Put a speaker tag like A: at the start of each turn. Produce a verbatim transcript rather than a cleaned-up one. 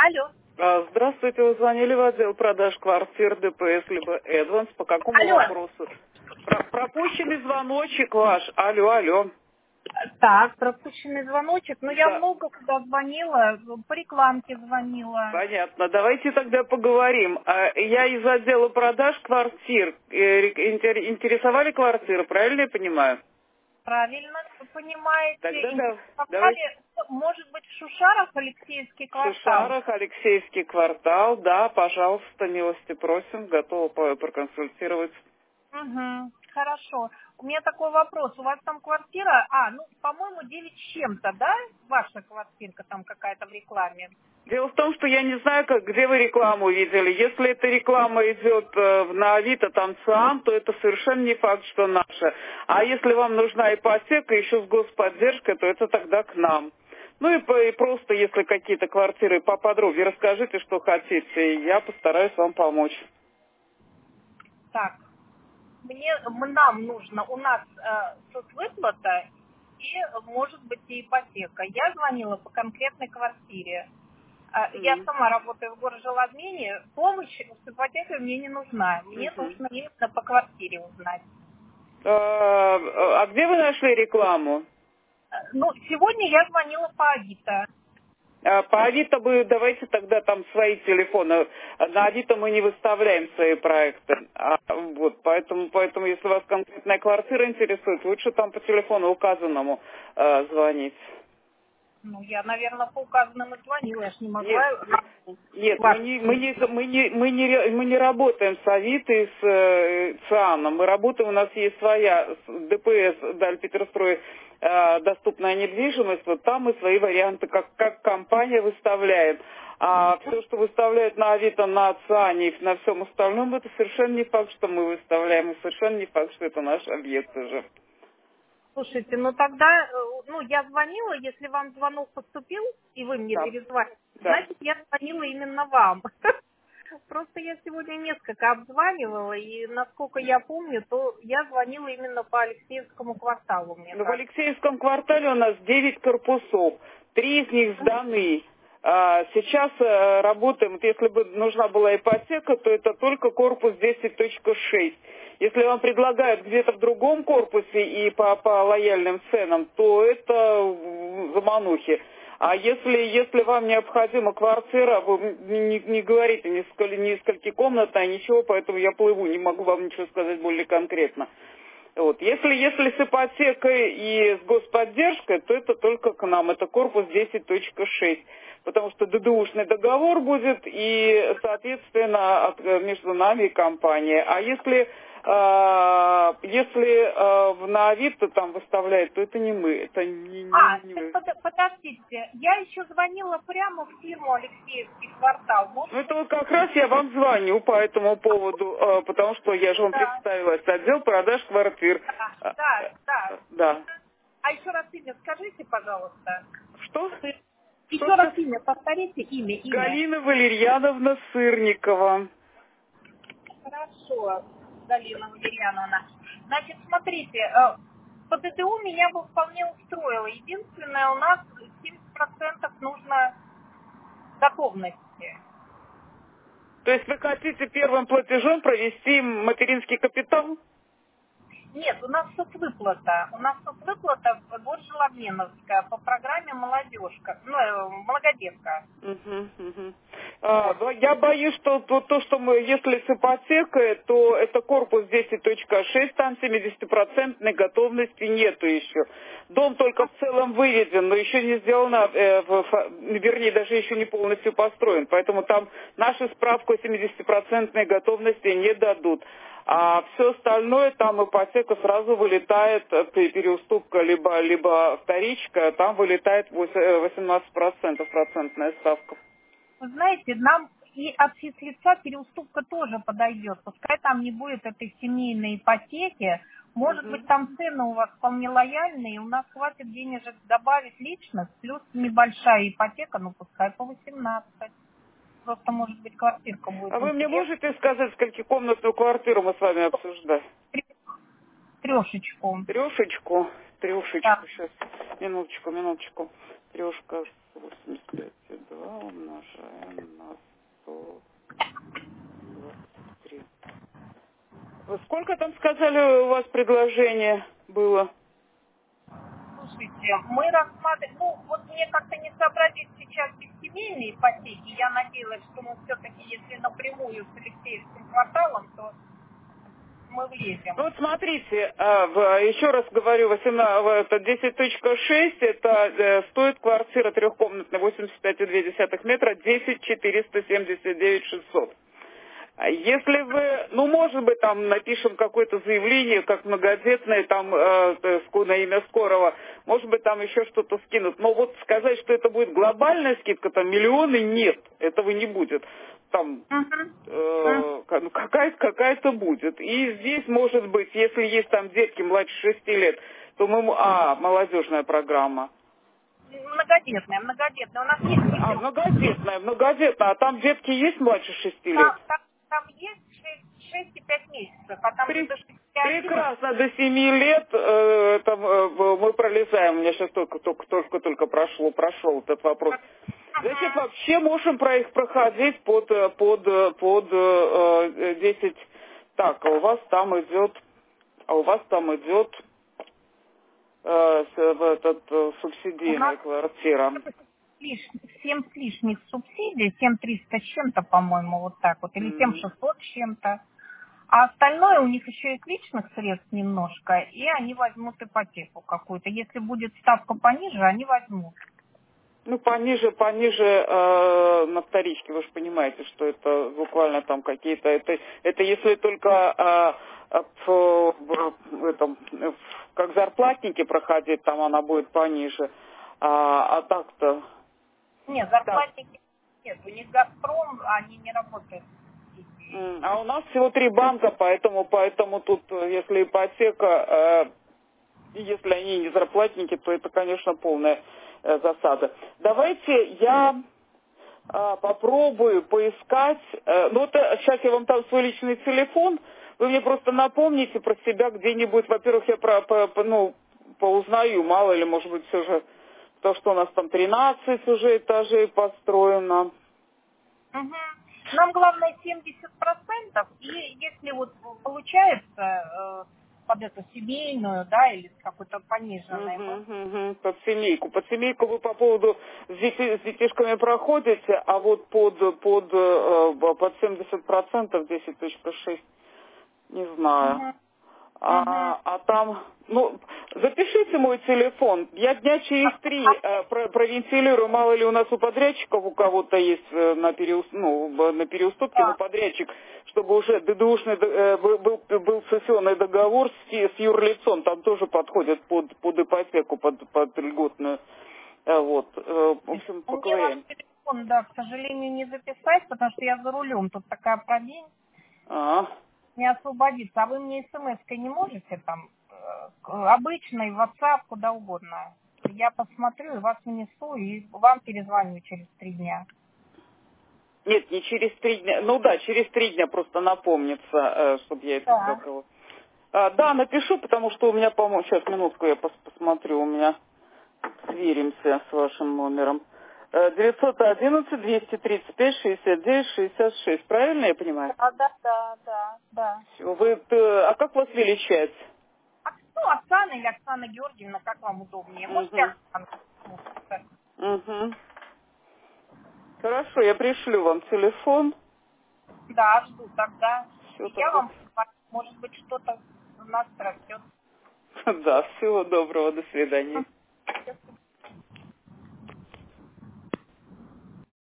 A: Алло.
B: А, Здравствуйте, вы звонили в отдел продаж квартир ДПС либо Эдванс. По какому
A: Алло.
B: вопросу? Про- пропущенный звоночек ваш. Алло, алло.
A: Так, пропущенный звоночек. Ну, я
B: Да,
A: много куда звонила, по рекламке звонила.
B: понятно. Давайте тогда поговорим. А, Я из отдела продаж квартир. Э, ре- интер- Интересовали квартиры, правильно я понимаю?
A: Правильно вы понимаете.
B: Тогда да, давайте.
A: Интересовали, может быть, в Шушарах, Алексеевский
B: В
A: квартал?
B: Шишарах, Алексеевский квартал. Да, пожалуйста, милости просим. Готова по- проконсультировать.
A: Угу, хорошо. У меня такой вопрос. У вас там квартира, а, ну, по-моему, девять с чем-то, да? Ваша квартирка там какая-то в рекламе.
B: Дело в том, что я не знаю, как, где вы рекламу видели. Если эта реклама идет э, на Авито, там ЦИАН, то это совершенно не факт, что наша. А если вам нужна ипотека еще с господдержкой, то это тогда к нам. Ну и, по- и просто, если какие-то квартиры поподробнее, расскажите, что хотите, и я постараюсь вам помочь.
A: Так, мне, м- нам нужно, у нас э, соцвыплата и, может быть, и ипотека. Я звонила по конкретной квартире. А, Я
B: М,
A: сама работаю в горожелобмении, помощь с ипотекой мне не нужна. Мне
B: мгм.
A: нужно именно по квартире узнать.
B: А, а где вы нашли рекламу?
A: Э, Ну, сегодня я звонила по Авито.
B: А, По Авито вы давайте тогда там свои телефоны. На Авито мы не выставляем свои проекты. А, вот, поэтому, поэтому, если вас конкретная квартира интересует, лучше там по телефону указанному э, звонить.
A: Ну, я, наверное, по указанному звонила, я ж не
B: Нет,
A: могла
B: нет, мы
A: ваш
B: не, мы не,
A: телефон.
B: мы не, мы не, ре- мы не работаем с Авито и с э, ЦИАНом. Мы работаем, у нас есть своя с- ДПС, Дальпетерстрой, э, доступная недвижимость. Вот там мы свои варианты как, как компания выставляем. А все, что выставляют на Авито, на ЦИАНе и на всем остальном, это совершенно не факт, что мы выставляем, и совершенно не факт, что это наш объект уже.
A: Слушайте, ну тогда, э, ну, я звонила, если вам звонок поступил, и вы мне
B: Да,
A: перезвонили,
B: да.
A: значит, я звонила именно вам. Просто я сегодня несколько обзванивала, и насколько я помню, то я звонила именно по Алексеевскому кварталу, мне
B: Ну, в
A: кажется.
B: Алексеевском квартале у нас девять корпусов, три из них сданы. А, Сейчас э, работаем, вот если бы нужна была ипотека, то это только корпус десять точка шесть. Если вам предлагают где-то в другом корпусе и по, по лояльным ценам, то это м, заманухи. А если, если вам необходима квартира, вы не, не говорите ни сколь, ни скольки комнатная, ничего, поэтому я плыву, не могу вам ничего сказать более конкретно. Вот. Если, если с ипотекой и с господдержкой, то это только к нам. Это корпус десять точка шесть. Потому что ДДУшный договор будет и, соответственно, от- между нами и компанией. А если, а, если а, в- на Авито там выставляют, то это не мы. Это не, не,
A: А,
B: не
A: так
B: мы.
A: под- подождите, я еще звонила прямо в фирму Алексеевский квартал.
B: Ну,
A: Может
B: это
A: быть,
B: вот как раз я вам звоню по этому поводу, э, потому что я же вам
A: да,
B: представилась. Отдел продаж квартир.
A: да,
B: А,
A: да,
B: э,
A: да.
B: э, Да.
A: А еще раз имя скажите, пожалуйста.
B: Что?
A: Еще
B: Что
A: раз
B: сейчас?
A: имя повторите, имя, имя.
B: Галина Валерьяновна Сырникова.
A: Хорошо, Галина Валерьяновна. Значит, смотрите, э, по ДТУ меня бы вполне устроило. Единственное, у нас семьдесят процентов нужно готовности.
B: То есть вы хотите первым платежом провести материнский капитал?
A: Нет, у нас соцвыплата. У нас соцвыплата Горжелобменовская по программе «Молодежка», ну, э, «Многодетка».
B: Мгм, мгм. А,
A: Вот.
B: но я боюсь, что то, то, что мы, если с ипотекой, то это корпус десять точка шесть, там семидесятипроцентной готовности нету еще. Дом только в целом выведен, но еще не сделано, э, в- фа- вернее, даже еще не полностью построен. Поэтому там нашу справку о семидесятипроцентной готовности не дадут. А все остальное, там ипотека сразу вылетает, э, пе- переуступка, либо, либо вторичка, там вылетает восемь- э, восемнадцать процентов процентная ставка.
A: Вы знаете, нам и от физлица переуступка тоже подойдет. Пускай там не будет этой семейной ипотеки. Может быть,
B: Мгм.
A: там цены у вас вполне лояльные, у нас хватит денежек добавить личность, плюс небольшая ипотека, ну пускай по восемнадцать. Просто, может быть, квартирка будет
B: А вы мне
A: интересна.
B: можете сказать, сколькикомнатную квартиру мы с вами обсуждаем?
A: Трешечку.
B: Трешечку,
A: Да.
B: трешечку, сейчас, минуточку, минуточку. Трешка восемьдесят пять и два умножаем сказали, у вас предложение было?
A: Слушайте, мы рассматриваем, ну, вот мне как-то не сообразить сейчас бессемейные ипотеки. Я надеялась, что мы все-таки, если напрямую с Алексеевским кварталом, то мы влезем.
B: Ну вот смотрите, а, в- еще раз говорю, восемнадцать, это десять точка шесть, это э, стоит квартира трехкомнатная, восемьдесят пять и две десятых метра, десять четыреста семьдесят девять шестьсот. А если вы, ну, может быть, там напишем какое-то заявление, как многодетное, там, э, то есть, на имя Скорого, может быть, там еще что-то скинут. Но вот сказать, что это будет глобальная скидка, там, миллионы, нет, этого не будет. Там, э, ка- ну, какая-то, какая-то будет. И здесь, может быть, если есть там детки младше шести лет, то мы, м- а, молодежная программа.
A: Многодетная, многодетная. У нас есть
B: А,
A: еще.
B: многодетная, многодетная, а там детки есть младше шести лет?
A: Там, там, там есть шесть и пять месяцев, а там же
B: При-
A: до шести одиннадцати.
B: Прекрасно, до семи лет э, там, э, мы пролезаем. У меня сейчас только, только, только, только прошло, прошел этот вопрос. Значит, вообще можем про их проходить под, э, под, э, под э, э, десять. Так, а у вас там идет, а у вас там идет э, с- в этот, э,
A: У
B: субсидийная
A: нас
B: квартира.
A: семь с лишних субсидий, семь триста с чем-то, по-моему, вот так вот, или семь
B: М.
A: шестьсот с чем-то. А остальное у них еще и личных средств немножко, и они возьмут ипотеку какую-то. Если будет ставка пониже, они возьмут.
B: Ну, пониже, пониже э, на вторичке, вы же понимаете, что это буквально там какие-то, это, это если только э, в, в этом, в- как зарплатники проходить, там она будет пониже, а, а так-то,
A: Нет,
B: так,
A: зарплатники нет, у них «Газпром», они не работают.
B: м, а у нас всего три банка, поэтому, поэтому тут, э, если ипотека, э, если они не зарплатники, то это, конечно, полная э, засада. Давайте я а, попробую поискать. э, Ну, вот сейчас я вам дам свой личный телефон. Вы мне просто напомните про себя где-нибудь. Во-первых, я про, по- по- ну, поузнаю, мало ли, может быть, все же то, что у нас там тринадцать уже этажей построено.
A: Мгм. Нам главное семьдесят процентов, и если вот получается э, под эту семейную, да, или с какой-то пониженной, мы...
B: Мгм, мгм. Под семейку. Под семейку вы по поводу с, дети- с детишками проходите, а вот под, под, э, под семьдесят процентов десять точка шесть не знаю.
A: Мгм. Мгм.
B: А, а там, ну, запишите мой телефон. Я дня через три э, про- провентилирую, мало ли у нас у подрядчиков у кого-то есть э, на, переус, ну, в- на переуступке, но
A: Да.
B: подрядчик, чтобы уже ДДУшный д- э, был, был, был сессионный договор с, ки- с юрлицом, там тоже подходит под, под ипотеку, под, под льготную. Э, Вот, э, в общем,
A: Мне ваш
B: поковыряем.
A: телефон, да, к сожалению, не записать, потому что я за рулем. Тут такая проблема,
B: А.
A: не освободиться. А вы мне смс-кой не можете там, э, к- обычной, WhatsApp, куда угодно. Я посмотрю и вас внесу, и вам перезвоню через три дня.
B: Нет, не через три дня. Ну да, через три дня просто напомнится, чтобы я это
A: Так.
B: забыла. А, да, напишу, потому что у меня, по-моему, сейчас минутку я пос- посмотрю, у меня сверимся с вашим номером. Э, девятьсот одиннадцать двести тридцать пять шестьдесят девять шестьдесят шесть, правильно я понимаю?
A: Да, да, да, да, да.
B: Всё, вы, э, а как вас величать?
A: А кто, Оксана или Оксана Георгиевна, как вам удобнее? Можете
B: Угу.
A: Оксана?
B: Угу. Хорошо, я пришлю вам телефон.
A: Да, жду тогда.
B: Все
A: И я
B: тогда.
A: вам, может быть, что-то у нас растет.
B: Да, всего доброго, до свидания.